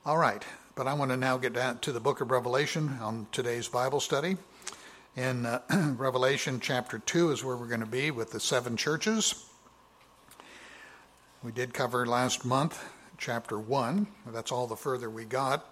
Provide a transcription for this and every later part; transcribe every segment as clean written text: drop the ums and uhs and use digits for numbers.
All right, but I want to now get down to the book of Revelation on today's Bible study. In Revelation chapter 2 is where we're going to be with the seven churches. We did cover last month chapter 1. That's all the further we got.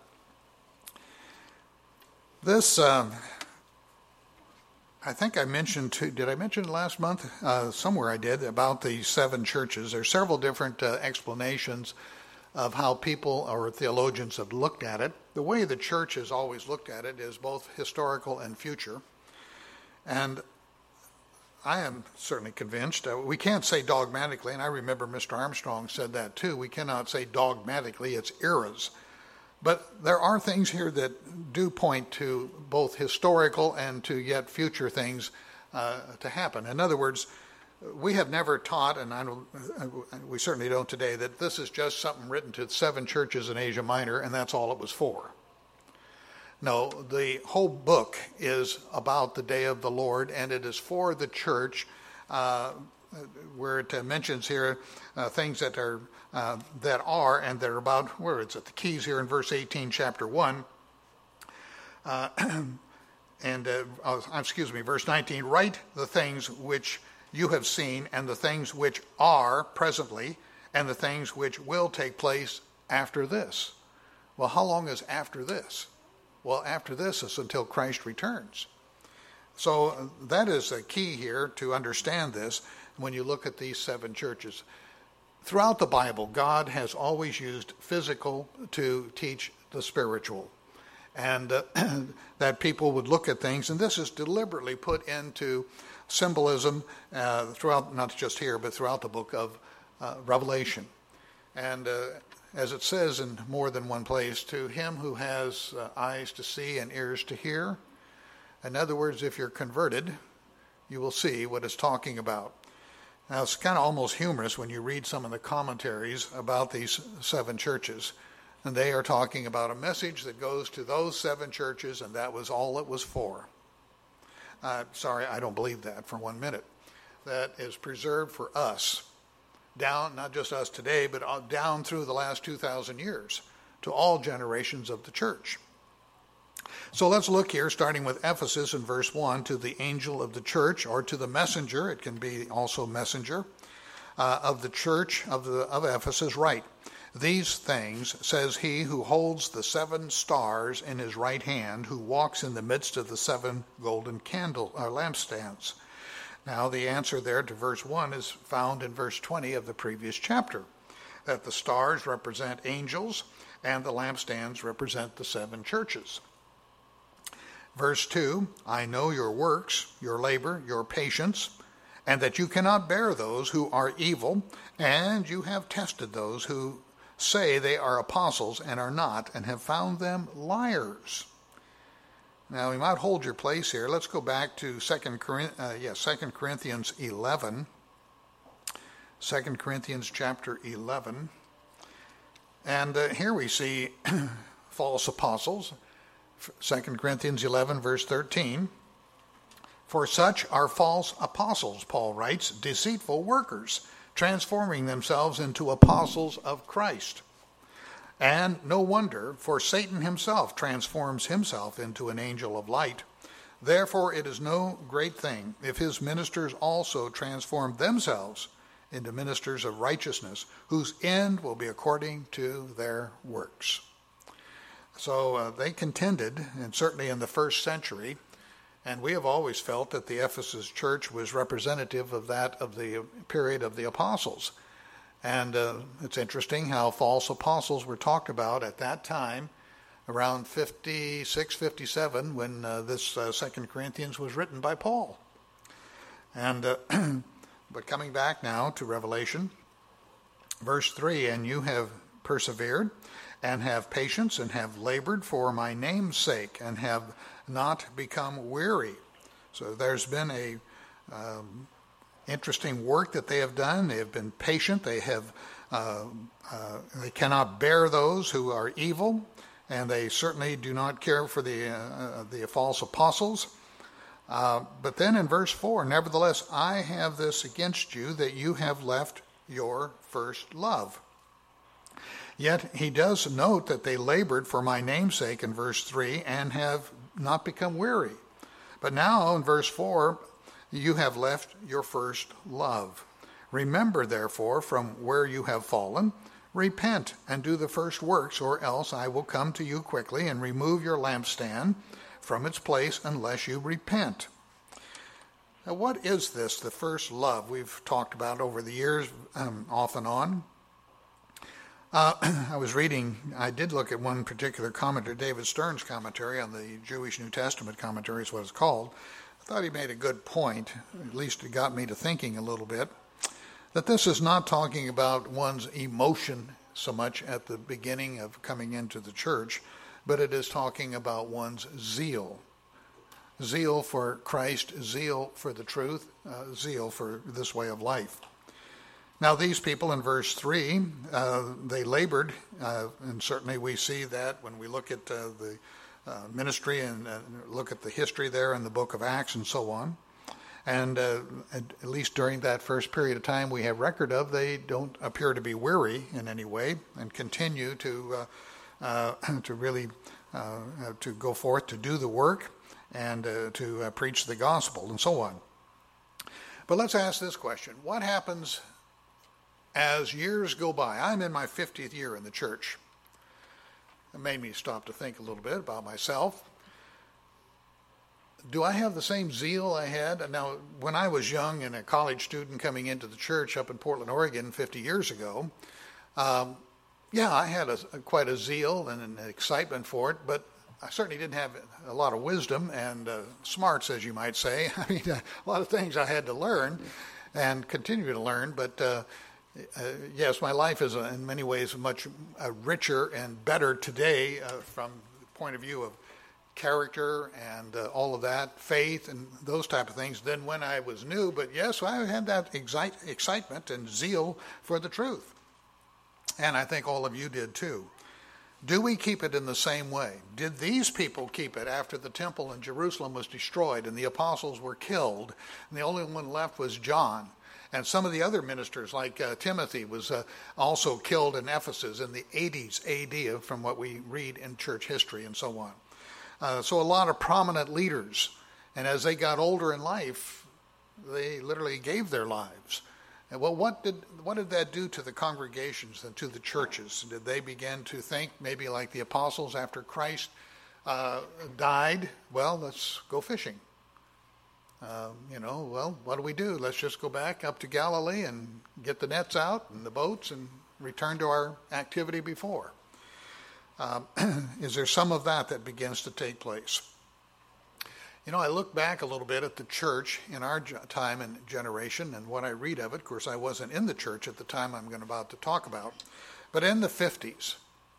This, I think I mentioned, did I mention it last month? Somewhere I did, about the seven churches. There are several different explanations of how people or theologians have looked at it. The way the church has always looked at it is both historical and future. And I am certainly convinced, we can't say dogmatically, and I remember Mr. Armstrong said that too, we cannot say dogmatically, it's eras. But there are things here that do point to both historical and to yet future things to happen. In other words, we have never taught, and we certainly don't today, that this is just something written to seven churches in Asia Minor and that's all it was for. No, the whole book is about the day of the Lord, and it is for the church, where it mentions here things that are and they're about, where is it? The keys here in verse 18, chapter 1. Verse 19, write the things which you have seen, and the things which are presently, and the things which will take place after this. Well, how long is after this? Well, after this is until Christ returns. So that is the key here to understand this when you look at these seven churches. Throughout the Bible, God has always used physical to teach the spiritual. And that people would look at things, and this is deliberately put into symbolism throughout, not just here, but throughout the book of Revelation. And as it says in more than one place, to him who has eyes to see and ears to hear. In other words, if you're converted, you will see what it's talking about. Now, it's kind of almost humorous when you read some of the commentaries about these seven churches. And they are talking about a message that goes to those seven churches, and that was all it was for. Sorry, I don't believe that for 1 minute. That is preserved for us, down, not just us today, but down through the last 2,000 years, to all generations of the church. So let's look here, starting with Ephesus in verse 1, to the angel of the church, or to the messenger, it can be also messenger, of the church of Ephesus, write. These things says he who holds the seven stars in his right hand, who walks in the midst of the seven golden lampstands. Now the answer there to verse 1 is found in verse 20 of the previous chapter, that the stars represent angels and the lampstands represent the seven churches. Verse 2, I know your works, your labor, your patience, and that you cannot bear those who are evil, and you have tested those who say they are apostles and are not, and have found them liars. Now, we might hold your place here. Let's go back to 2 Corinthians 11. 2 Corinthians chapter 11. And here we see false apostles. 2 Corinthians 11, verse 13. For such are false apostles, Paul writes, deceitful workers, transforming themselves into apostles of Christ. And no wonder, for Satan himself transforms himself into an angel of light. Therefore it is no great thing if his ministers also transform themselves into ministers of righteousness, whose end will be according to their works. So they contended, and certainly in the first century, and we have always felt that the Ephesus church was representative of that of the period of the apostles. And it's interesting how false apostles were talked about at that time, around 56, 57, when this 2 Corinthians was written by Paul. And but coming back now to Revelation, verse 3, and you have persevered, and have patience, and have labored for my name's sake, and have not become weary. So there's been a interesting work that they have done. They have been patient. They have they cannot bear those who are evil, and they certainly do not care for the false apostles. But then in verse 4, nevertheless, I have this against you, that you have left your first love. Yet he does note that they labored for my name's sake in verse 3 and have not become weary. But now in verse 4, you have left your first love. Remember, therefore, from where you have fallen, repent and do the first works, or else I will come to you quickly and remove your lampstand from its place unless you repent. Now, what is this, the first love? We've talked about over the years, off and on. I did look at one particular commentary, David Stern's commentary on the Jewish New Testament commentary is what it's called. I thought he made a good point, at least it got me to thinking a little bit, that this is not talking about one's emotion so much at the beginning of coming into the church, but it is talking about one's zeal. Zeal for Christ, zeal for the truth, zeal for this way of life. Now these people in verse 3, they labored, and certainly we see that when we look at the ministry and look at the history there in the book of Acts and so on. And at least during that first period of time we have record of, they don't appear to be weary in any way and continue to really to go forth to do the work and to preach the gospel and so on. But let's ask this question. What happens as years go by? I'm in my 50th year in the church. It made me stop to think a little bit about myself. Do I have the same zeal I had? Now, when I was young and a college student coming into the church up in Portland, Oregon 50 years ago, I had quite a zeal and an excitement for it, but I certainly didn't have a lot of wisdom and smarts, as you might say. I mean, a lot of things I had to learn and continue to learn, but yes, my life is in many ways much richer and better today from the point of view of character and all of that, faith and those type of things than when I was new. But yes, I had that excitement and zeal for the truth. And I think all of you did too. Do we keep it in the same way? Did these people keep it after the temple in Jerusalem was destroyed and the apostles were killed and the only one left was John? And some of the other ministers, like Timothy, was also killed in Ephesus in the 80s AD, from what we read in church history and so on. So a lot of prominent leaders, and as they got older in life, they literally gave their lives. And well, what did that do to the congregations and to the churches? Did they begin to think, maybe like the apostles after Christ died, well, let's go fishing? What do we do? Let's just go back up to Galilee and get the nets out and the boats and return to our activity before. Is there some of that begins to take place? I look back a little bit at the church in our time and generation and what I read of it. Of course, I wasn't in the church at the time I'm about to talk about. But in the 50s,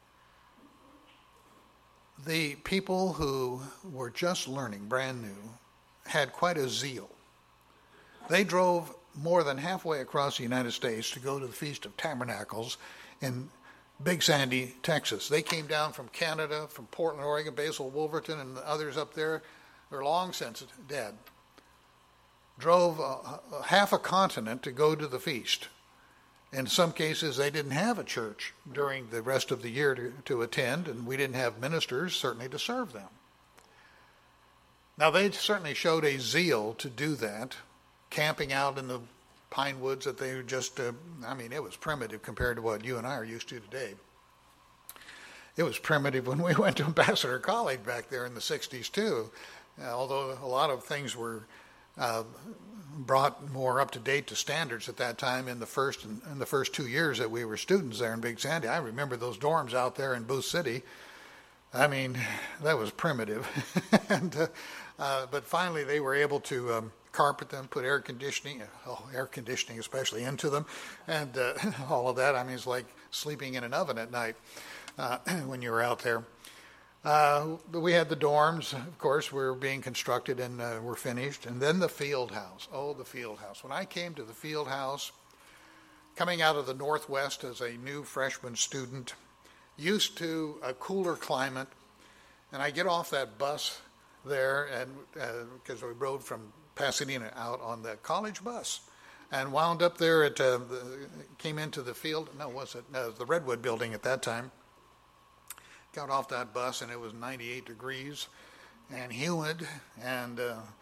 the people who were just learning, brand new, had quite a zeal. They drove more than halfway across the United States to go to the Feast of Tabernacles in Big Sandy, Texas. They came down from Canada, from Portland, Oregon, Basil Wolverton, and the others up there. They're long since dead. Drove half a continent to go to the feast. In some cases, they didn't have a church during the rest of the year to attend, and we didn't have ministers, certainly, to serve them. Now, they certainly showed a zeal to do that, camping out in the pine woods that they just, it was primitive compared to what you and I are used to today. It was primitive when we went to Ambassador College back there in the 60s, too. Although a lot of things were brought more up to date to standards at that time in the first 2 years that we were students there in Big Sandy. I remember those dorms out there in Booth City. That was primitive. But finally they were able to carpet them, put air conditioning especially, into them, and all of that. It's like sleeping in an oven at night when you were out there. But we had the dorms, of course, were being constructed and were finished. And then the field house. Oh, the field house. When I came to the field house, coming out of the Northwest as a new freshman student, used to a cooler climate, and I get off that bus there, and because we rode from Pasadena out on the college bus, and wound up there at, came into the field. No, was it? No, it was the Redwood building at that time. Got off that bus, and it was 98 degrees and humid, and,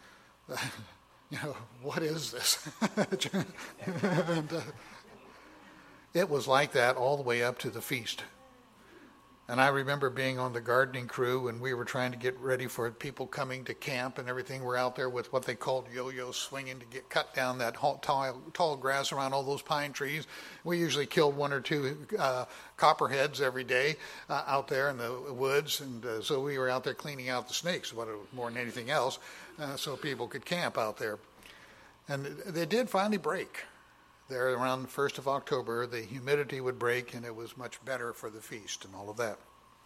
what is this? And, it was like that all the way up to the feast. And I remember being on the gardening crew, and we were trying to get ready for people coming to camp and everything. We're out there with what they called yo-yos, swinging to get cut down that tall grass around all those pine trees. We usually killed one or two copperheads every day out there in the woods, and so we were out there cleaning out the snakes more than anything else, so people could camp out there. And they did finally break. There around the 1st of October, the humidity would break, and it was much better for the feast and all of that.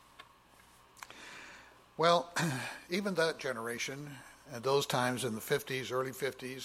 Well, even that generation, at those times in the 50s, early 50s,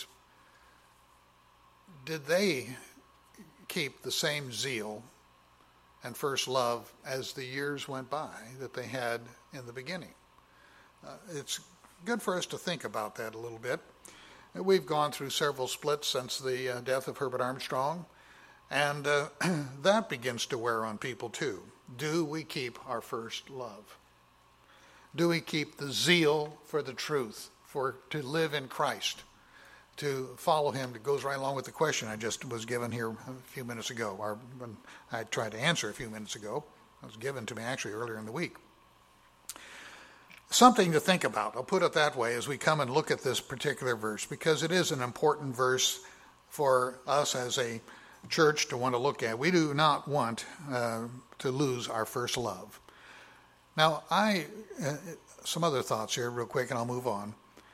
did they keep the same zeal and first love as the years went by that they had in the beginning? It's good for us to think about that a little bit. We've gone through several splits since the death of Herbert Armstrong, and that begins to wear on people too. Do we keep our first love? Do we keep the zeal for the truth, to live in Christ, to follow him? It goes right along with the question I just was given here a few minutes ago, or when I tried to answer a few minutes ago. It was given to me actually earlier in the week. Something to think about, I'll put it that way, as we come and look at this particular verse, because it is an important verse for us as a church to want to look at. We do not want to lose our first love. Now, some other thoughts here real quick, and I'll move on.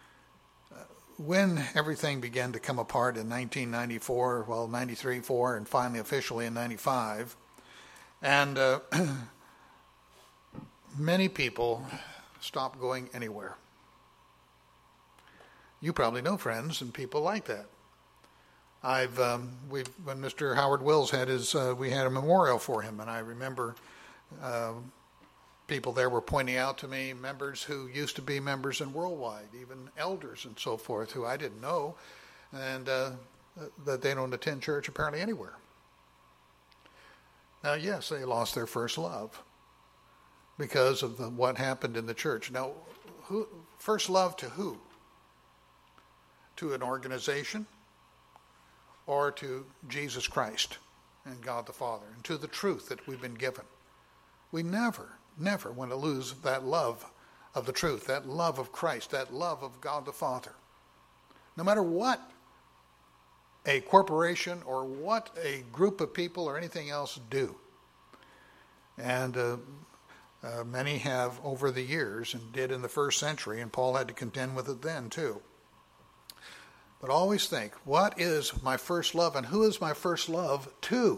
When everything began to come apart in 1994, 93, 4, and finally officially in 95, and many people stopped going anywhere. You probably know friends and people like that. When Mr. Howard Wills had we had a memorial for him, and I remember people there were pointing out to me members who used to be members in Worldwide, even elders and so forth, who I didn't know, and that they don't attend church apparently anywhere. Now, yes, they lost their first love because of what happened in the church. Now, first love to who? To an organization, or to Jesus Christ and God the Father, and to the truth that we've been given. We never want to lose that love of the truth, that love of Christ, that love of God the Father. No matter what a corporation or what a group of people or anything else do. And many have over the years, and did in the first century, and Paul had to contend with it then too. But always think, what is my first love, and who is my first love to?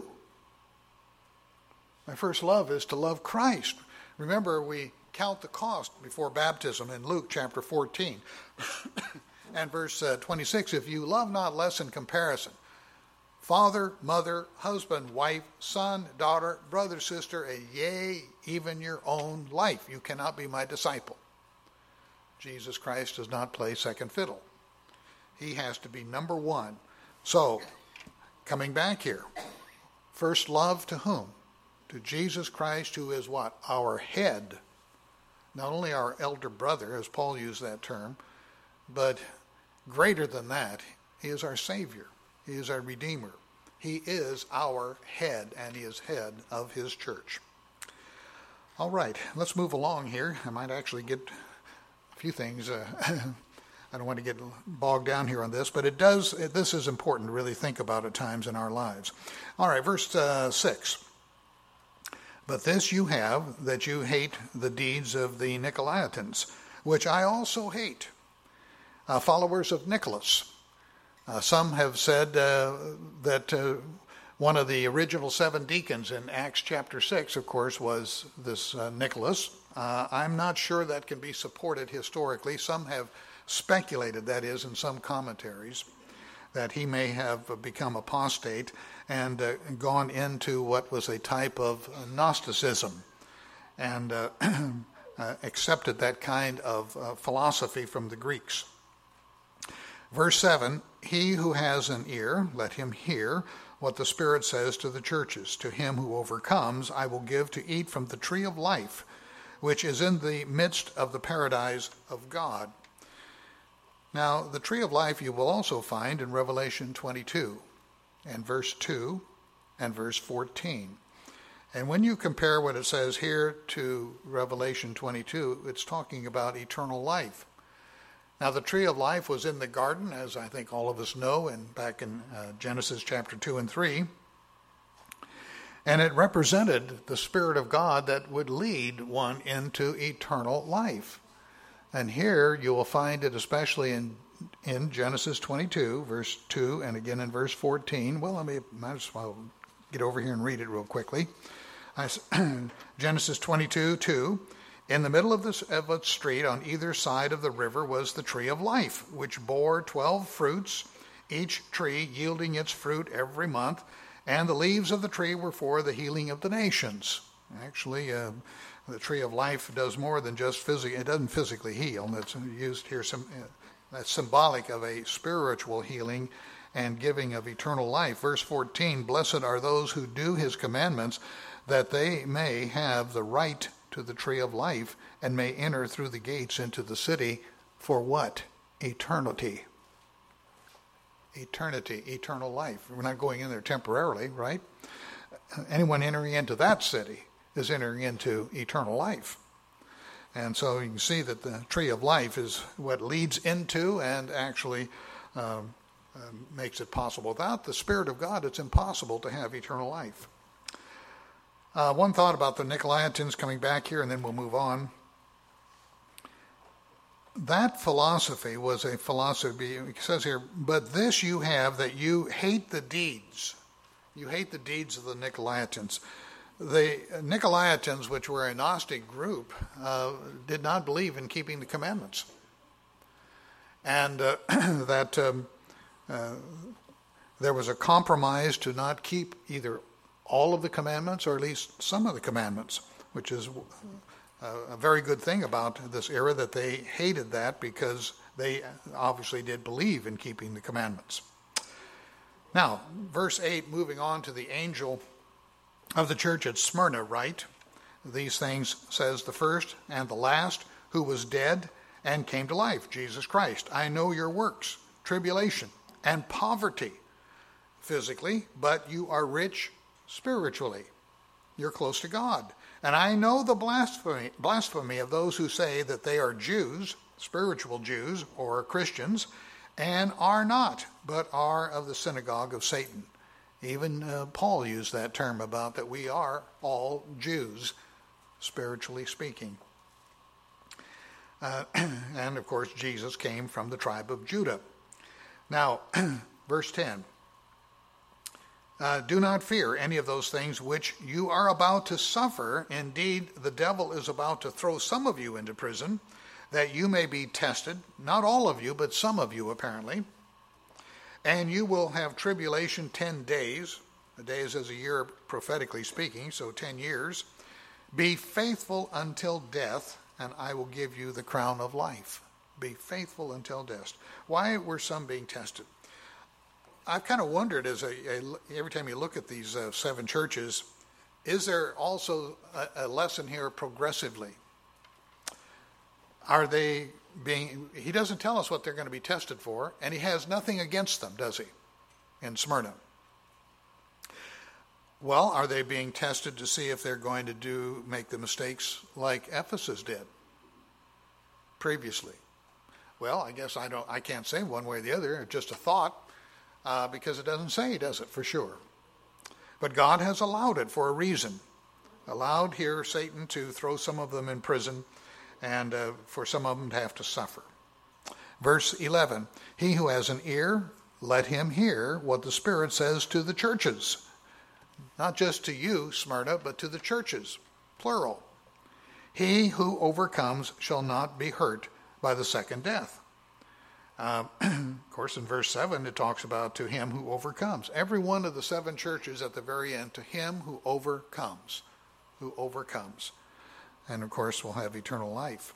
My first love is to love Christ. Remember, we count the cost before baptism in Luke chapter 14 and verse 26. If you love not less in comparison, father, mother, husband, wife, son, daughter, brother, sister, and yea, even your own life, you cannot be my disciple. Jesus Christ does not play second fiddle. He has to be number one. So, coming back here, first love to whom? To Jesus Christ, who is what? Our head. Not only our elder brother, as Paul used that term, but greater than that, he is our Savior. He is our Redeemer. He is our head, and he is head of his church. All right, let's move along here. I might actually get a few things. I don't want to get bogged down here on this, but this is important to really think about at times in our lives. All right, verse 6. But this you have, that you hate the deeds of the Nicolaitans, which I also hate, followers of Nicholas. Some have said that one of the original 7 deacons in Acts chapter 6, of course, was this Nicholas. I'm not sure that can be supported historically. Some have speculated, that is, in some commentaries, that he may have become apostate and gone into what was a type of Gnosticism and accepted that kind of philosophy from the Greeks. Verse 7, he who has an ear, let him hear what the Spirit says to the churches. To him who overcomes, I will give to eat from the tree of life, which is in the midst of the paradise of God. Now, the tree of life you will also find in Revelation 22 and verse 2 and verse 14. And when you compare what it says here to Revelation 22, it's talking about eternal life. Now, the tree of life was in the garden, as I think all of us know, and back in Genesis chapter 2 and 3. And it represented the Spirit of God that would lead one into eternal life. And here you will find it especially in Genesis 22, verse 2, and again in verse 14. Well, might as well get over here and read it real quickly. Genesis 22, 2. In the middle of a street on either side of the river was the tree of life, which bore 12 fruits, each tree yielding its fruit every month, and the leaves of the tree were for the healing of the nations. Actually, the tree of life does more than just physically. It doesn't physically heal. It's used here. That's symbolic of a spiritual healing and giving of eternal life. Verse 14, blessed are those who do his commandments, that they may have the right to the tree of life and may enter through the gates into the city for what? Eternity. Eternity, eternal life. We're not going in there temporarily, right? Anyone entering into that city is entering into eternal life. And so you can see that the tree of life is what leads into and actually makes it possible. Without the Spirit of God, it's impossible to have eternal life. One thought about the Nicolaitans, coming back here, and then we'll move on. That philosophy was a philosophy, it says here, but this you have, that you hate the deeds. You hate the deeds of the Nicolaitans. The Nicolaitans, which were a Gnostic group, did not believe in keeping the commandments. And that there was a compromise to not keep either all of the commandments or at least some of the commandments, which is a very good thing about this era, that they hated that because they obviously did believe in keeping the commandments. Now, verse 8, moving on to the angel of the church at Smyrna, write, these things says the first and the last, who was dead and came to life, Jesus Christ. I know your works, tribulation, and poverty physically, but you are rich spiritually. You're close to God. And I know the blasphemy of those who say that they are Jews, spiritual Jews, or Christians, and are not, but are of the synagogue of Satan. Even Paul used that term about that we are all Jews, spiritually speaking. And of course, Jesus came from the tribe of Judah. Now, verse 10. Do not fear any of those things which you are about to suffer. Indeed, the devil is about to throw some of you into prison, that you may be tested, not all of you, but some of you apparently. And you will have tribulation 10 days. A day is as a year prophetically speaking, so 10 years. Be faithful until death, and I will give you the crown of life. Be faithful until death. Why were some being tested? I've kind of wondered, every time you look at these 7 churches, is there also a lesson here progressively? Are they being, he doesn't tell us what they're going to be tested for, and he has nothing against them, does he, in Smyrna? Well, are they being tested to see if they're going to make the mistakes like Ephesus did previously? Well, I guess I can't say one way or the other. It's just a thought. Because it doesn't say, does it, for sure. But God has allowed it for a reason. Allowed here Satan to throw some of them in prison and for some of them to have to suffer. Verse 11, he who has an ear, let him hear what the Spirit says to the churches. Not just to you, Smyrna, but to the churches, plural. He who overcomes shall not be hurt by the second death. Of course, in verse 7, it talks about to him who overcomes. Every one of the 7 churches at the very end, to him who overcomes. Who overcomes. And of course, will have eternal life.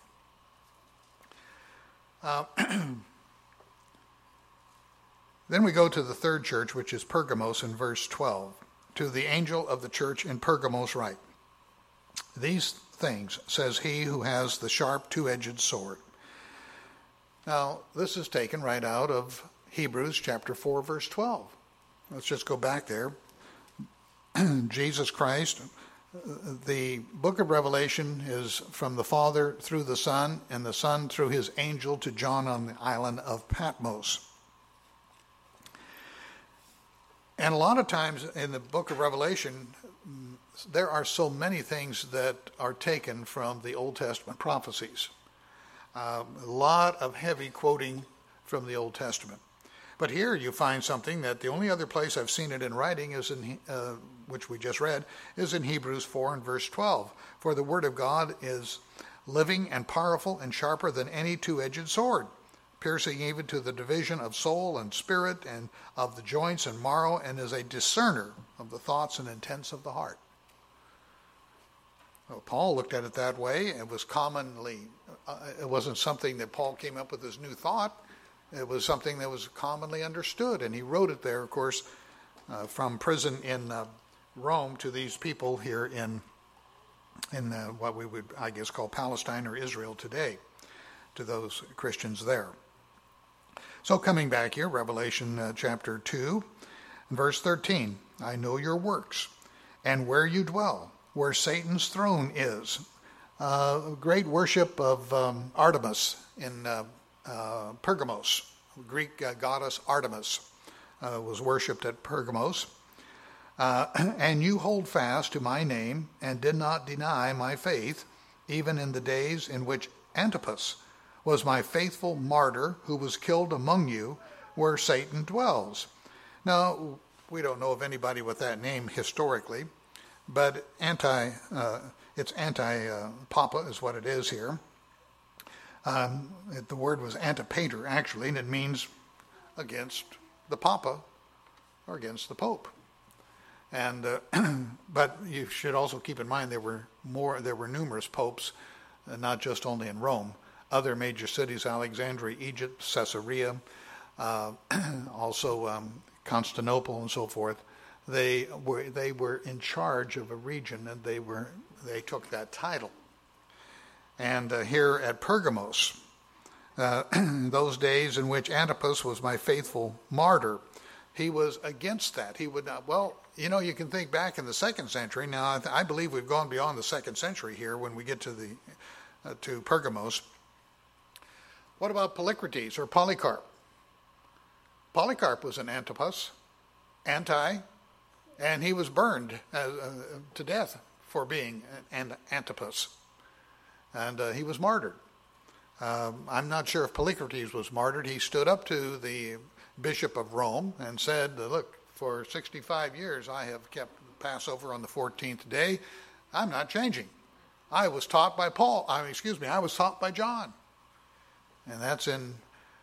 Then we go to the third church, which is Pergamos in verse 12. To the angel of the church in Pergamos write, these things says he who has the sharp two-edged sword. Now, this is taken right out of Hebrews chapter 4, verse 12. Let's just go back there. Jesus Christ, the book of Revelation is from the Father through the Son, and the Son through his angel to John on the island of Patmos. And a lot of times in the book of Revelation, there are so many things that are taken from the Old Testament prophecies. A lot of heavy quoting from the Old Testament. But here you find something that the only other place I've seen it in writing is in, which we just read, is in Hebrews 4 and verse 12. For the word of God is living and powerful and sharper than any two-edged sword, piercing even to the division of soul and spirit and of the joints and marrow, and is a discerner of the thoughts and intents of the heart. Well, Paul looked at it that way. It was commonly, it wasn't something that Paul came up with as new thought. It was something that was commonly understood, and he wrote it there, of course, from prison in Rome to these people here in what we would, I guess, call Palestine or Israel today, to those Christians there. So coming back here, Revelation chapter 2, verse 13, I know your works, and where you dwell, where Satan's throne is. Great worship of Artemis in Pergamos. Greek goddess Artemis was worshipped at Pergamos. And you hold fast to my name and did not deny my faith, even in the days in which Antipas was my faithful martyr who was killed among you where Satan dwells. Now, we don't know of anybody with that name historically, but it's anti-papa is what it is here. The word was antipater, actually, and it means against the papa or against the pope. And but you should also keep in mind there were numerous popes, not just only in Rome. Other major cities, Alexandria, Egypt, Caesarea, also Constantinople and so forth, they were in charge of a region, and they took that title. And here at Pergamos, those days in which Antipas was my faithful martyr, he was against that. He would not, well, you can think back in the 2nd century. Now, I believe we've gone beyond the 2nd century here when we get to Pergamos. What about Polycrates or Polycarp? Polycarp was an Antipas, and he was burned to death for being an Antipas. And he was martyred. I'm not sure if Polycrates was martyred. He stood up to the Bishop of Rome and said, look, for 65 years I have kept Passover on the 14th day. I'm not changing. I was taught by I was taught by John. And that's in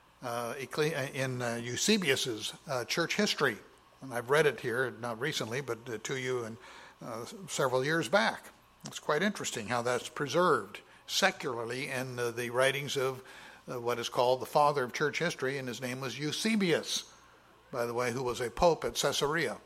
Eusebius's church history. And I've read it here, not recently, but to you several years back. It's quite interesting how that's preserved secularly in the writings of what is called the father of church history, and his name was Eusebius, by the way, who was a pope at Caesarea.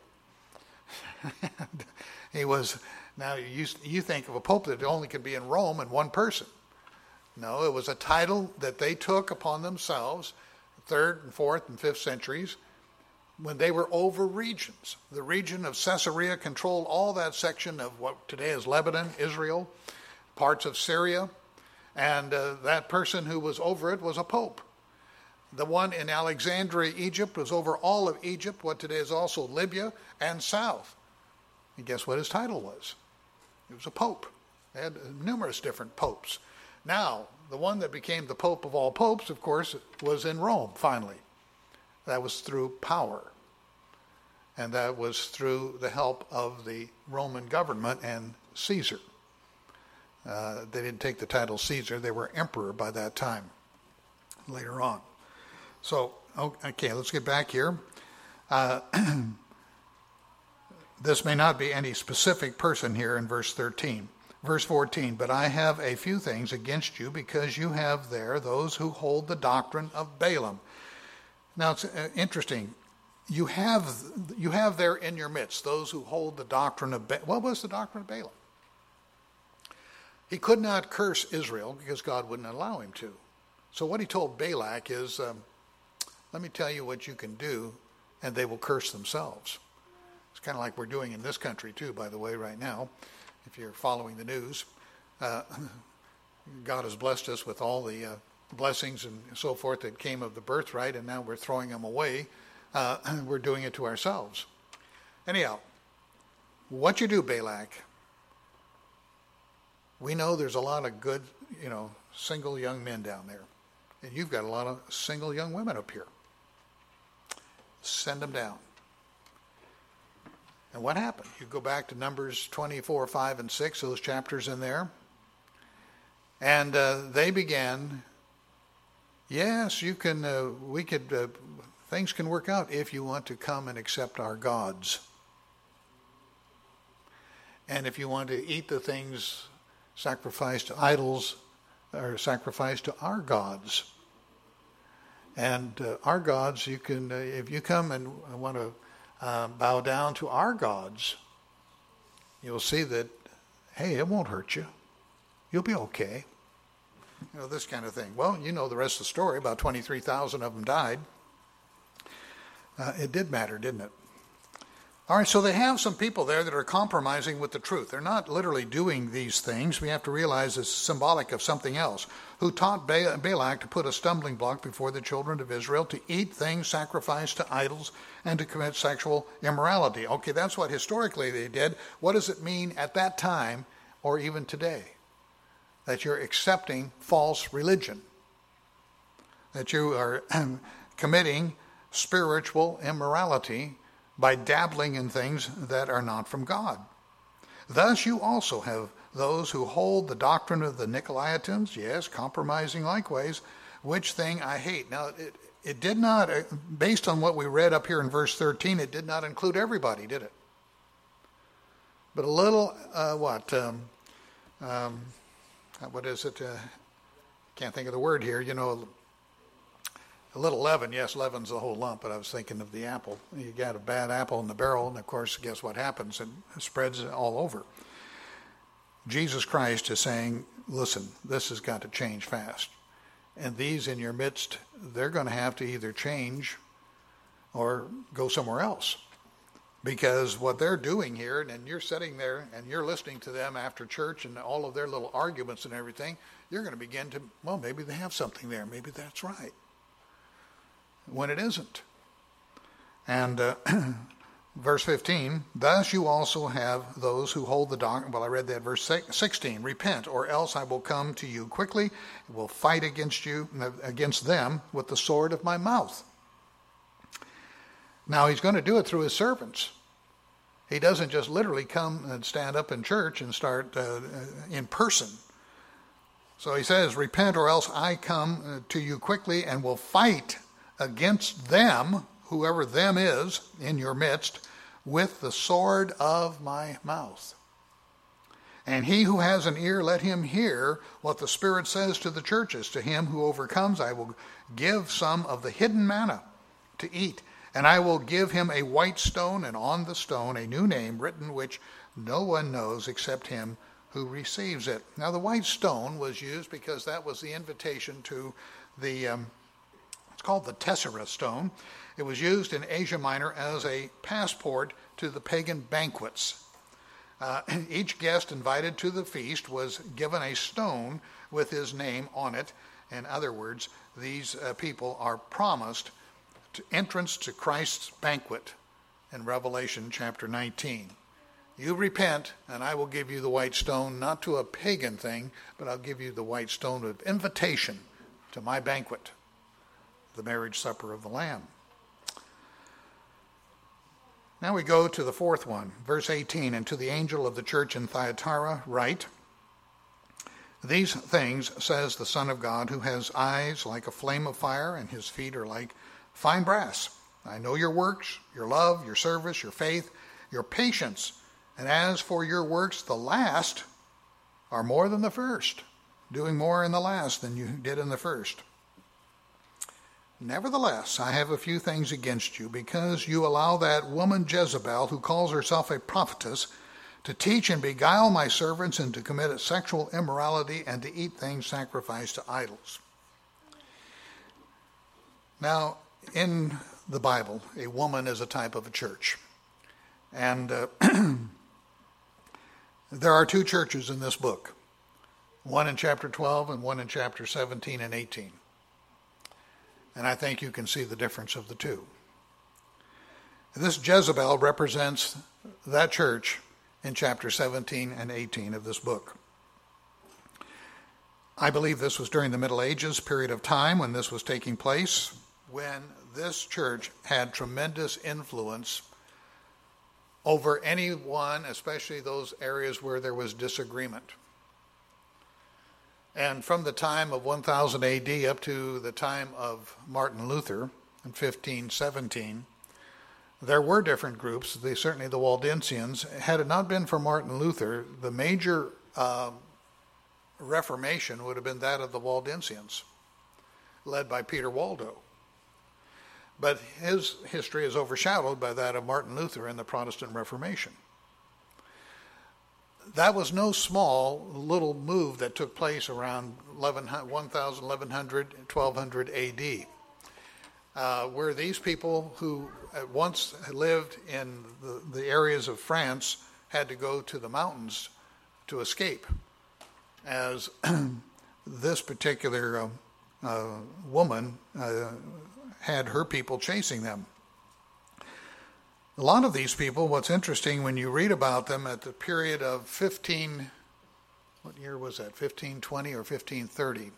He was, now you think of a pope that only could be in Rome and one person. No, it was a title that they took upon themselves, 3rd and 4th and 5th centuries, when they were over regions. The region of Caesarea controlled all that section of what today is Lebanon, Israel, parts of Syria, and that person who was over it was a pope. The one in Alexandria, Egypt, was over all of Egypt, what today is also Libya, and south. And guess what his title was? He was a pope. They had numerous different popes. Now, the one that became the pope of all popes, of course, was in Rome, finally. That was through power. And that was through the help of the Roman government and Caesar. They didn't take the title Caesar. They were emperor by that time, later on. So, okay, let's get back here. This may not be any specific person here in verse 13. Verse 14, but I have a few things against you because you have there those who hold the doctrine of Balaam. Now, it's interesting. you have there in your midst those who hold the doctrine of Balaam. What was the doctrine of Balaam? He could not curse Israel because God wouldn't allow him to. So what he told Balak is, let me tell you what you can do, and they will curse themselves. It's kind of like we're doing in this country too, by the way, right now, if you're following the news. God has blessed us with all the blessings and so forth that came of the birthright, and now we're throwing them away. We're doing it to ourselves. Anyhow, what you do, Balak, we know there's a lot of good, single young men down there. And you've got a lot of single young women up here. Send them down. And what happened? You go back to Numbers 24, 5, and 6, those chapters in there. And they began, yes, you can, things can work out if you want to come and accept our gods. And if you want to eat the things sacrificed to idols, or sacrificed to our gods. And our gods, you can, if you come and want to bow down to our gods, you'll see that, hey, it won't hurt you. You'll be okay. This kind of thing. Well, you know the rest of the story. About 23,000 of them died. It did matter, didn't it? All right, so they have some people there that are compromising with the truth. They're not literally doing these things. We have to realize it's symbolic of something else. Who taught Balak to put a stumbling block before the children of Israel, to eat things sacrificed to idols, and to commit sexual immorality. Okay, that's what historically they did. What does it mean at that time or even today? That you're accepting false religion. That you are committing spiritual immorality by dabbling in things that are not from God. Thus you also have those who hold the doctrine of the Nicolaitans, yes, compromising likewise, which thing I hate. Now, it did not, based on what we read up here in verse 13, it did not include everybody, did it? But a little, what is it? Can't think of the word here, a little leaven. Yes, leaven's the whole lump, but I was thinking of the apple. You got a bad apple in the barrel, and of course, guess what happens? It spreads all over. Jesus Christ is saying, listen, this has got to change fast. And these in your midst, they're going to have to either change or go somewhere else. Because what they're doing here, and you're sitting there and you're listening to them after church and all of their little arguments and everything, you're going to begin to, well, maybe they have something there. Maybe that's right. When it isn't. And verse 15, thus you also have those who hold the doctrine. Well, I read that verse 16. Repent, or else I will come to you quickly and will fight against them with the sword of my mouth. Now he's going to do it through his servants. He doesn't just literally come and stand up in church and start in person. So he says, repent, or else I come to you quickly and will fight against them, whoever them is in your midst, with the sword of my mouth. And he who has an ear, let him hear what the Spirit says to the churches. To him who overcomes, I will give some of the hidden manna to eat. And I will give him a white stone, and on the stone a new name written, which no one knows except him who receives it. Now the white stone was used because that was the invitation to the it's called the Tessera stone. It was used in Asia Minor as a passport to the pagan banquets. Each guest invited to the feast was given a stone with his name on it. In other words, these people are promised entrance to Christ's banquet in Revelation chapter 19. You repent, and I will give you the white stone, not to a pagan thing, but I'll give you the white stone of invitation to my banquet, the marriage supper of the Lamb. Now we go to the fourth one, verse 18, and to the angel of the church in Thyatira write, these things says the Son of God, who has eyes like a flame of fire, and his feet are like fine brass. I know your works, your love, your service, your faith, your patience, and as for your works, the last are more than the first, doing more in the last than you did in the first. Nevertheless, I have a few things against you, because you allow that woman Jezebel, who calls herself a prophetess, to teach and beguile my servants, and to commit sexual immorality, and to eat things sacrificed to idols. Now, in the Bible, a woman is a type of a church. And there are two churches in this book, one in chapter 12 and one in chapter 17 and 18. And I think you can see the difference of the two. This Jezebel represents that church in chapter 17 and 18 of this book. I believe this was during the Middle Ages period of time when this was taking place, when this church had tremendous influence over anyone, especially those areas where there was disagreement. And from the time of 1000 AD up to the time of Martin Luther in 1517, there were different groups. Certainly the Waldensians. Had it not been for Martin Luther, the major Reformation would have been that of the Waldensians, led by Peter Waldo. But his history is overshadowed by that of Martin Luther and the Protestant Reformation. That was no small little move that took place around 1100, 1200 AD, where these people who at once lived in the areas of France had to go to the mountains to escape, as this particular woman had her people chasing them. A lot of these people, what's interesting when you read about them at the period of 1520 or 1530,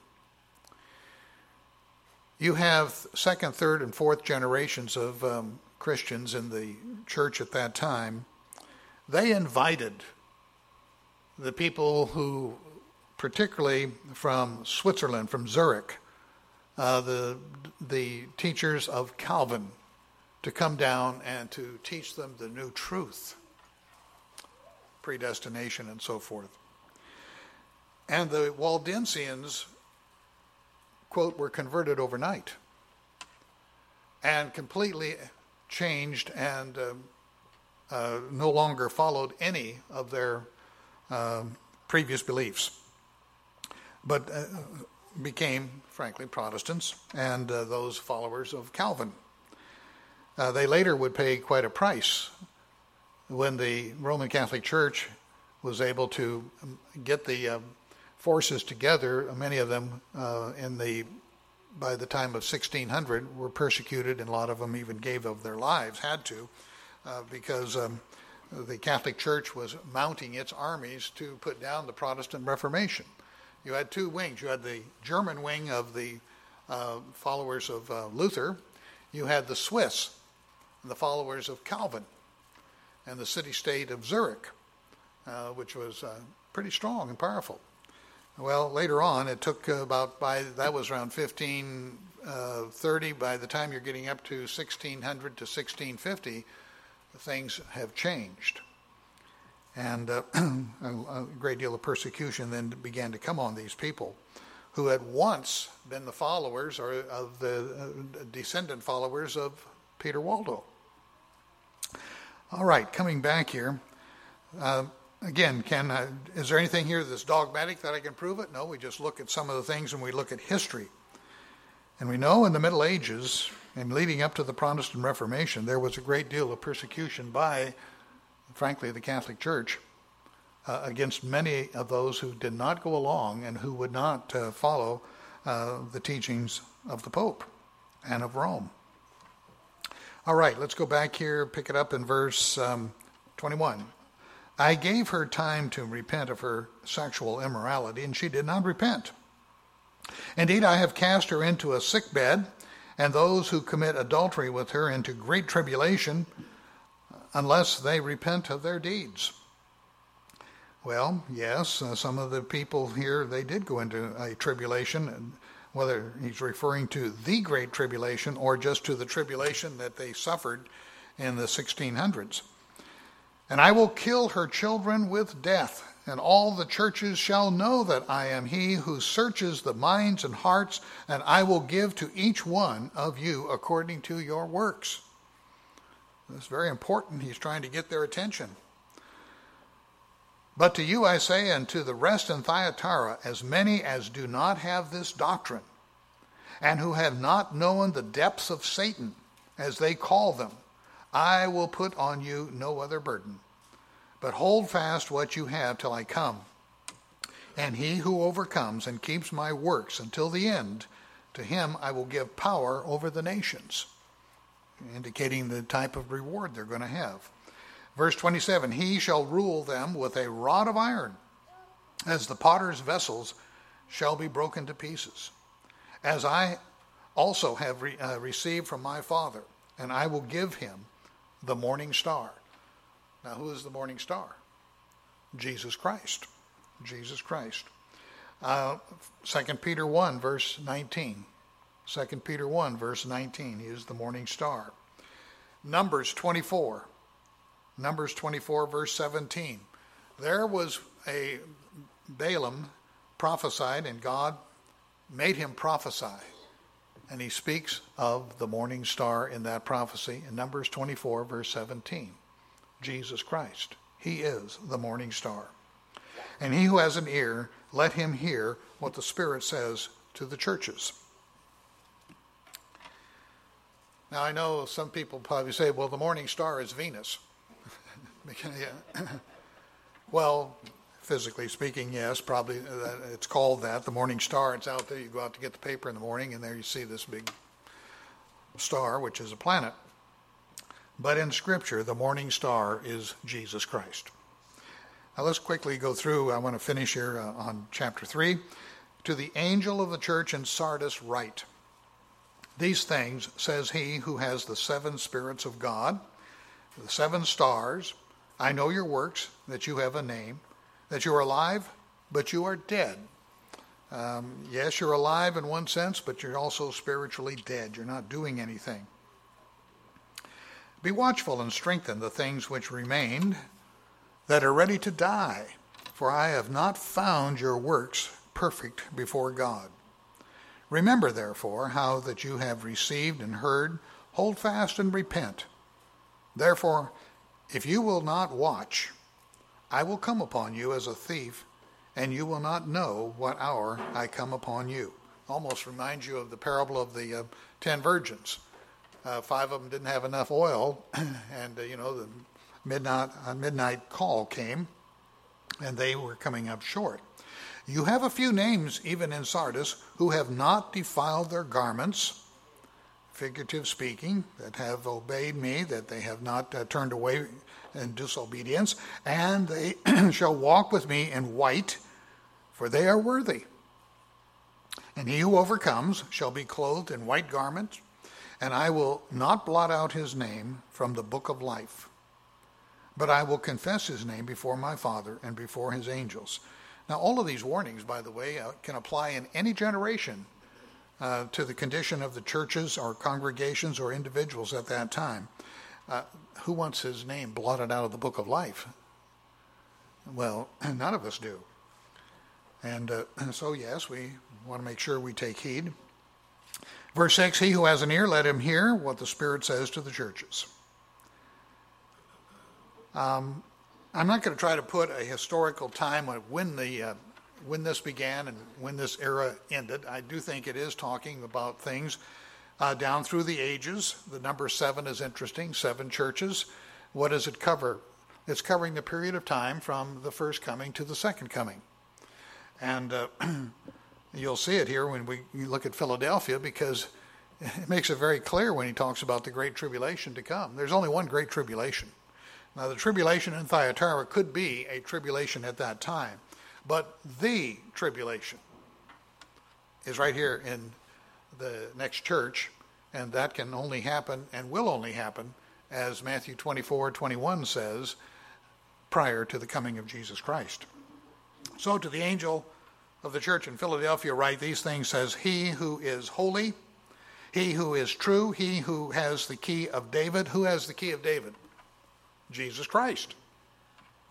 you have second, third, and fourth generations of Christians in the church at that time. They invited the people who, particularly from Switzerland, from Zurich, the teachers of Calvin, to come down and to teach them the new truth, predestination and so forth. And the Waldensians, quote, were converted overnight and completely changed and no longer followed any of their previous beliefs, but became, frankly, Protestants and those followers of Calvin. They later would pay quite a price when the Roman Catholic Church was able to get the forces together. Many of them by the time of 1600 were persecuted, and a lot of them even gave of their lives, had to, because the Catholic Church was mounting its armies to put down the Protestant Reformation. You had two wings. You had the German wing of the followers of Luther. You had the Swiss, the followers of Calvin, and the city-state of Zurich, which was pretty strong and powerful. Well, later on, it took that was around 1530. By the time you're getting up to 1600 to 1650, things have changed. And a great deal of persecution then began to come on these people who had once been the followers or of the descendant followers of Peter Waldo. All right, coming back here. Again, is there anything here that's dogmatic that I can prove it? No, we just look at some of the things and we look at history. And we know in the Middle Ages and leading up to the Protestant Reformation, there was a great deal of persecution by, frankly, the Catholic Church against many of those who did not go along and who would not follow the teachings of the Pope and of Rome. All right, let's go back here, pick it up in verse 21. I gave her time to repent of her sexual immorality, and she did not repent. Indeed, I have cast her into a sickbed, and those who commit adultery with her into great tribulation, unless they repent of their deeds. Well, yes, some of the people here, they did go into a tribulation, whether he's referring to the Great Tribulation or just to the tribulation that they suffered in the 1600s. And I will kill her children with death, and all the churches shall know that I am he who searches the minds and hearts, and I will give to each one of you according to your works. That's very important. He's trying to get their attention. But to you I say, and to the rest in Thyatira, as many as do not have this doctrine, and who have not known the depths of Satan, as they call them, I will put on you no other burden. But hold fast what you have till I come. And he who overcomes and keeps my works until the end, to him I will give power over the nations, indicating the type of reward they're going to have. Verse 27, he shall rule them with a rod of iron, as the potter's vessels shall be broken to pieces, as I also have received from my Father, and I will give him the morning star. Now, who is the morning star? Jesus Christ. Jesus Christ. 2 Peter 1, verse 19. 2 Peter 1, verse 19. He is the morning star. Numbers 24. Numbers 24, verse 17. There was a Balaam prophesied, and God made him prophesy. And he speaks of the morning star in that prophecy in Numbers 24, verse 17. Jesus Christ. He is the morning star. And he who has an ear, let him hear what the Spirit says to the churches. Now, I know some people probably say, well, the morning star is Venus. Well, physically speaking, yes, probably it's called that, the morning star. It's out there. You go out to get the paper in the morning, and there you see this big star, which is a planet. But in Scripture, the morning star is Jesus Christ. Now let's quickly go through. I want to finish here on chapter 3. To the angel of the church in Sardis write, these things says he who has the 7 spirits of God, the 7 stars. I know your works, that you have a name, that you are alive, but you are dead. Yes, you're alive in one sense, but you're also spiritually dead. You're not doing anything. Be watchful and strengthen the things which remained that are ready to die, for I have not found your works perfect before God. Remember, therefore, how that you have received and heard, hold fast and repent. Therefore, if you will not watch, I will come upon you as a thief, and you will not know what hour I come upon you. Almost reminds you of the parable of the 10 virgins. 5 of them didn't have enough oil, and the midnight call came, and they were coming up short. You have a few names, even in Sardis, who have not defiled their garments, figurative speaking, that have obeyed me, that they have not turned away in disobedience, and they shall walk with me in white, for they are worthy. And he who overcomes shall be clothed in white garments, and I will not blot out his name from the book of life, but I will confess his name before my Father and before his angels. Now, all of these warnings, by the way, can apply in any generation to the condition of the churches or congregations or individuals at that time. Who wants his name blotted out of the book of life? Well, none of us do. And so, yes, we want to make sure we take heed. Verse 6, he who has an ear, let him hear what the Spirit says to the churches. I'm not going to try to put a historical time on when this began and when this era ended. I do think it is talking about things down through the ages. The number 7 is interesting, 7 churches. What does it cover? It's covering the period of time from the first coming to the second coming. And you'll see it here when you look at Philadelphia, because it makes it very clear when he talks about the great tribulation to come. There's only one great tribulation. Now, the tribulation in Thyatira could be a tribulation at that time, but the tribulation is right here in the next church, and that can only happen and will only happen, as Matthew 24:21 says, prior to the coming of Jesus Christ. So to the angel of the church in Philadelphia write these things, says, he who is holy, he who is true, he who has the key of David. Who has the key of David? Jesus Christ.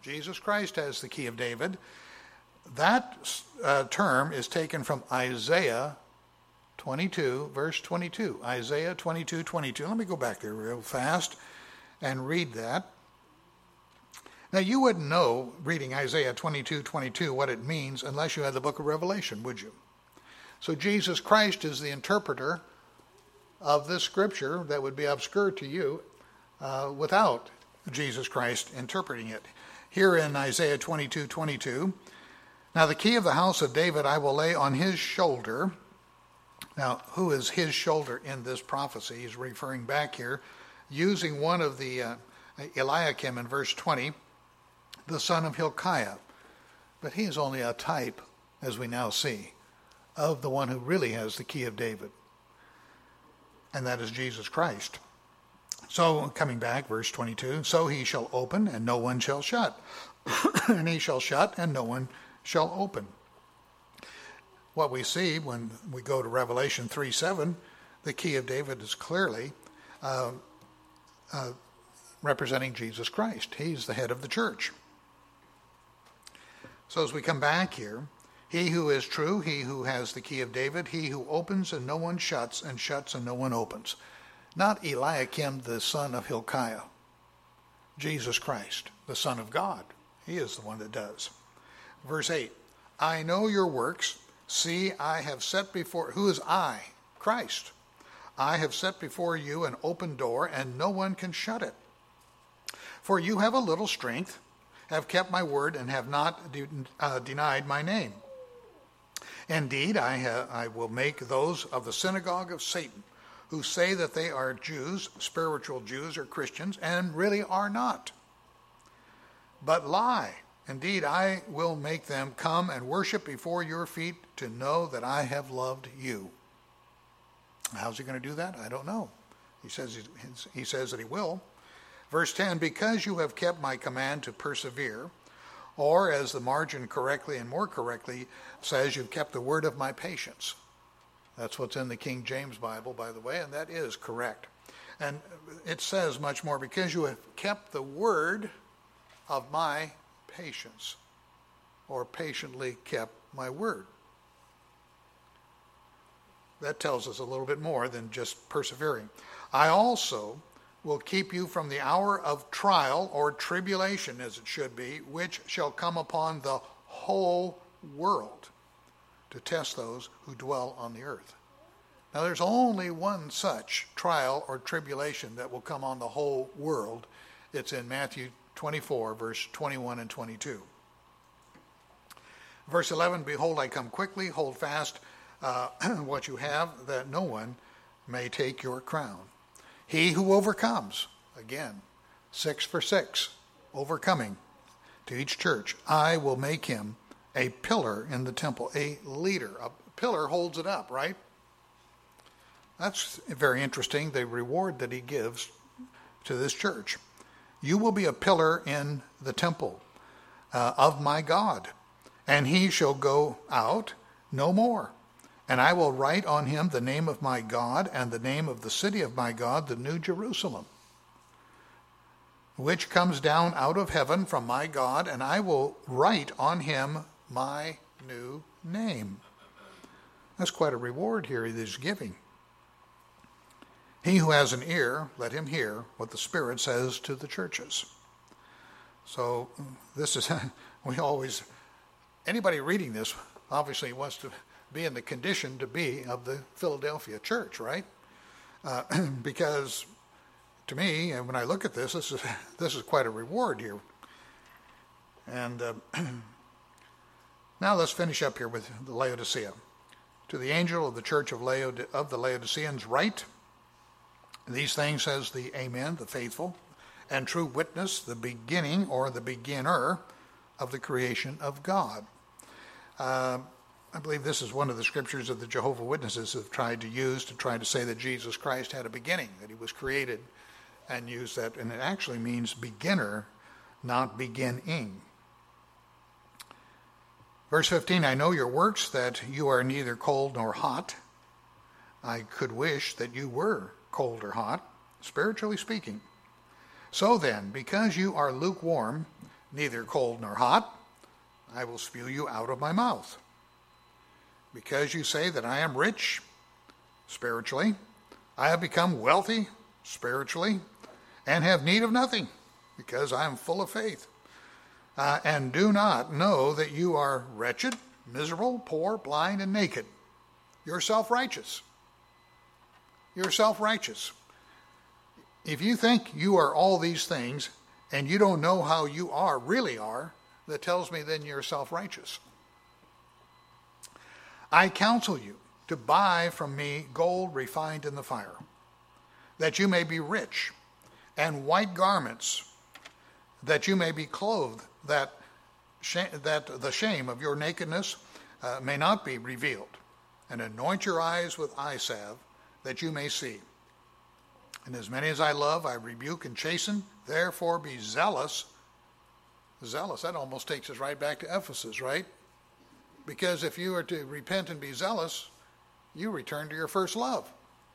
Jesus Christ has the key of David. That term is taken from Isaiah 22, verse 22. Isaiah 22, 22. Let me go back there real fast and read that. Now, you wouldn't know, reading Isaiah 22, 22, what it means unless you had the book of Revelation, would you? So Jesus Christ is the interpreter of this scripture that would be obscure to you without Jesus Christ interpreting it. Here in Isaiah 22, 22, now the key of the house of David I will lay on his shoulder. Now, who is his shoulder in this prophecy? He's referring back here, using one of the Eliakim in verse 20, the son of Hilkiah. But he is only a type, as we now see, of the one who really has the key of David. And that is Jesus Christ. So, coming back, verse 22, so he shall open and no one shall shut, and he shall shut and no one shall open. What we see when we go to Revelation 3:7, the key of David is clearly representing Jesus Christ. He's the head of the church. So as we come back here, he who is true, he who has the key of David, he who opens and no one shuts, and shuts and no one opens. Not Eliakim, the son of Hilkiah. Jesus Christ, the Son of God. He is the one that does. Verse 8, I know your works. See, I have set before, who is I? Christ. I have set before you an open door, and no one can shut it. For you have a little strength, have kept my word, and have not denied my name. Indeed, I will make those of the synagogue of Satan, who say that they are Jews, spiritual Jews or Christians, and really are not, but lie. Indeed, I will make them come and worship before your feet to know that I have loved you. How's he going to do that? I don't know. He says that he will. Verse 10, because you have kept my command to persevere, or as the margin correctly and more correctly says, you've kept the word of my patience. That's what's in the King James Bible, by the way, and that is correct. And it says much more, because you have kept the word of my patience, or patiently kept my word. That tells us a little bit more than just persevering. I also will keep you from the hour of trial or tribulation, as it should be, which shall come upon the whole world to test those who dwell on the earth. Now, there's only one such trial or tribulation that will come on the whole world. It's in Matthew 24, verse 21 and 22. Verse 11, behold, I come quickly, hold fast what you have, that no one may take your crown. He who overcomes, again, 6 for 6, overcoming to each church, I will make him a pillar in the temple, a leader. A pillar holds it up, right? That's very interesting, the reward that he gives to this church. You will be a pillar in the temple of my God, and he shall go out no more. And I will write on him the name of my God and the name of the city of my God, the New Jerusalem, which comes down out of heaven from my God, and I will write on him my new name. That's quite a reward here he is giving. He who has an ear, let him hear what the Spirit says to the churches. So this is, anybody reading this obviously wants to be in the condition to be of the Philadelphia church, right? Because to me, and when I look at this is quite a reward here. And now let's finish up here with the Laodicea. To the angel of the church of the Laodiceans write, these things says the Amen, the faithful and true witness, the beginning or the beginner of the creation of God. I believe this is one of the scriptures that the Jehovah's Witnesses have tried to use to try to say that Jesus Christ had a beginning, that he was created, and use that, and it actually means beginner, not beginning. Verse 15, I know your works, that you are neither cold nor hot. I could wish that you were cold or hot, spiritually speaking. So then, because you are lukewarm, neither cold nor hot, I will spew you out of my mouth. Because you say that I am rich spiritually, I have become wealthy spiritually, and have need of nothing, because I am full of faith, and do not know that you are wretched, miserable, poor, blind, and naked. You're self-righteous. You're self-righteous. If you think you are all these things and you don't know how you really are, that tells me then you're self-righteous. I counsel you to buy from me gold refined in the fire, that you may be rich, and white garments, that you may be clothed, that the shame of your nakedness may not be revealed, and anoint your eyes with eye salve, that you may see. And as many as I love, I rebuke and chasten. Therefore be zealous. Zealous, that almost takes us right back to Ephesus, right? Because if you are to repent and be zealous, you return to your first love.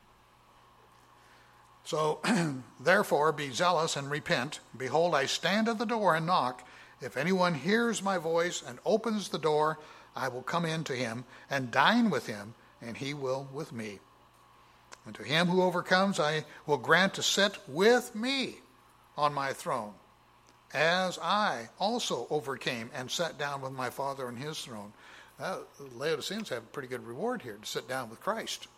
So, therefore be zealous and repent. Behold, I stand at the door and knock. If anyone hears my voice and opens the door, I will come in to him and dine with him, and he will with me. And to him who overcomes, I will grant to sit with me on my throne, as I also overcame and sat down with my Father on his throne. The Laodiceans have a pretty good reward here, to sit down with Christ.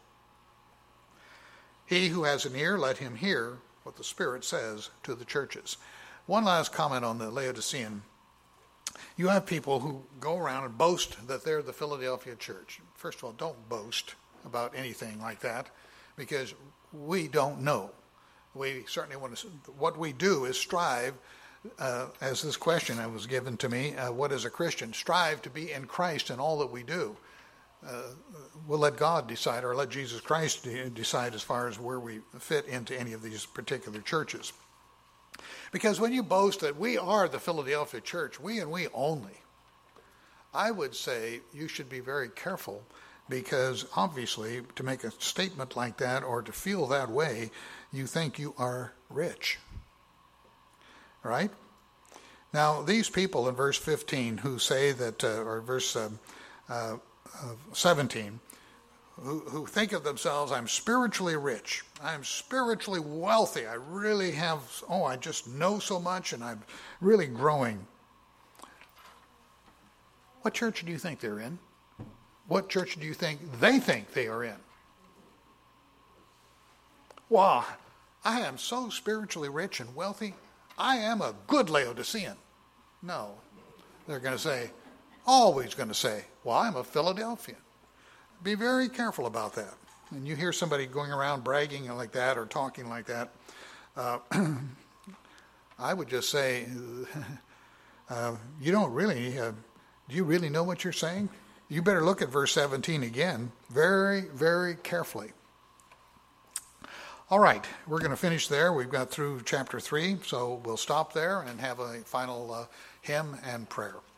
He who has an ear, let him hear what the Spirit says to the churches. One last comment on the Laodicean. You have people who go around and boast that they're the Philadelphia church. First of all, don't boast about anything like that, because we don't know. We certainly want to. What we do is strive, as this question was given to me, what is a Christian? Strive to be in Christ in all that we do. We'll let God decide, or let Jesus Christ decide as far as where we fit into any of these particular churches. Because when you boast that we are the Philadelphia church, we and we only, I would say you should be very careful, because obviously to make a statement like that or to feel that way, you think you are rich. Right? Now, these people in verse 15 who say that, or verse 17, who think of themselves, I'm spiritually rich, I'm spiritually wealthy, I really have, I just know so much and I'm really growing. What church do you think they're in? What church do you think they are in? Wow, I am so spiritually rich and wealthy, I am a good Laodicean. No, they're going to say, always going to say, well, I'm a Philadelphian. Be very careful about that. And you hear somebody going around bragging like that or talking like that, I would just say, you don't really, do you really know what you're saying? You better look at verse 17 again, very, very carefully. All right, we're going to finish there. We've got through chapter 3, so we'll stop there and have a final hymn and prayer.